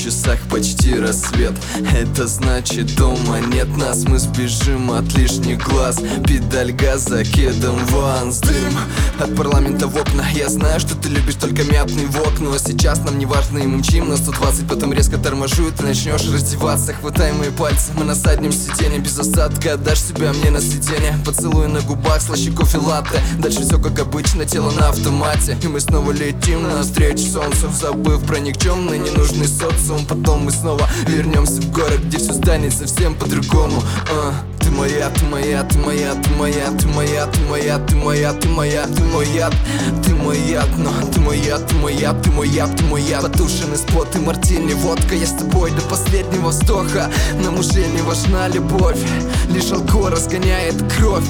часах почти рассвет. Это значит, дома нет нас, мы сбежим от лишних глаз. Педаль газа, кедом ванс, дым от парламента в окна. Я знаю, что ты любишь только мятный вок, но сейчас нам не важно, и мы мчим на 120. Потом резко торможу, и ты начнешь раздеваться. Хватай мои пальцы, мы на заднем сиденье. Без осадка отдашь себя мне на сиденье. Поцелуй на губах, слаще кофе латте. Дальше все как обычно, тело на автомате. И мы снова летим навстречу солнцу, забыв про никчемный ненужный социум. Потом мы снова вернемся в город, где все станет совсем по-другому. Ты моя, ты моя, ты моя, ты моя, ты моя, ты моя, ты моя, ты моя, ты моя, ты моя, но ты моя, ты моя, ты моя, ты моя. Потушенный спот и мартини, водка, я с тобой до последнего вздоха. Нам уже не важна любовь, лишь алкоголь разгоняет кровь.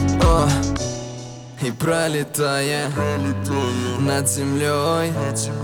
И пролетая над землей,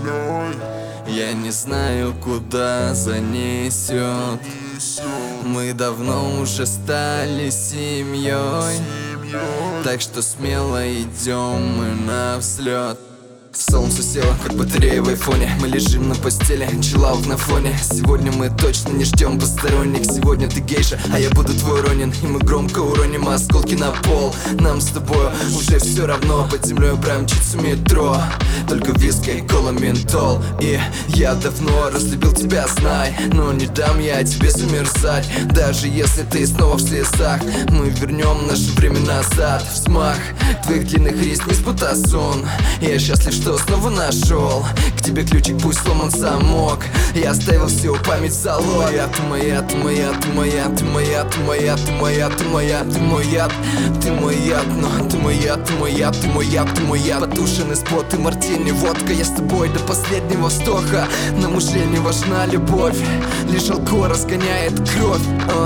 я не знаю, куда занесет. Мы давно уже стали семьей, так что смело идем мы на взлет. Солнце село, как батарея в айфоне. Мы лежим на постели, чиллаут на фоне. Сегодня мы точно не ждем посторонних. Сегодня ты гейша, а я буду твой Ронин. И мы громко уроним осколки на пол. Нам с тобой уже все равно. Под землей промчится метро, только виски, кола, ментол. И я давно разлюбил тебя, знай, но не дам я тебе замерзать. Даже если ты снова в слезах, мы вернем наше время назад. Взмах твоих длинных ресниц будто сон. Я счастлив, что снова нашел к тебе ключик, пусть сломан замок. Я оставил всю память в залог. Ты моя, ты моя, ты моя, ты моя, ты моя, ты моя, ты моя, ты моя, ты моя, но ты моя, ты моя, ты моя, ты моя. Потушенный спот и мартини, водка, я с тобой до последнего вздоха. Нам уже не важна любовь, лишь алкоголь разгоняет кровь.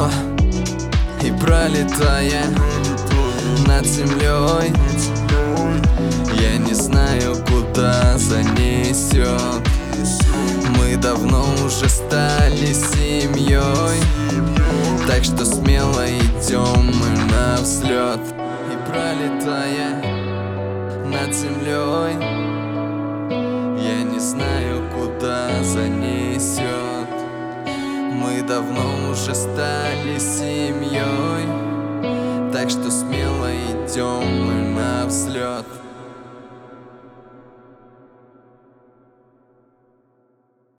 И пролетая над землей, я не знаю, куда занесет. Мы давно уже стали семьей, так что смело идем мы на взлет. И пролетая над землей, я не знаю, куда занесет. Мы давно уже стали семьей, так что смело идем мы на взлет.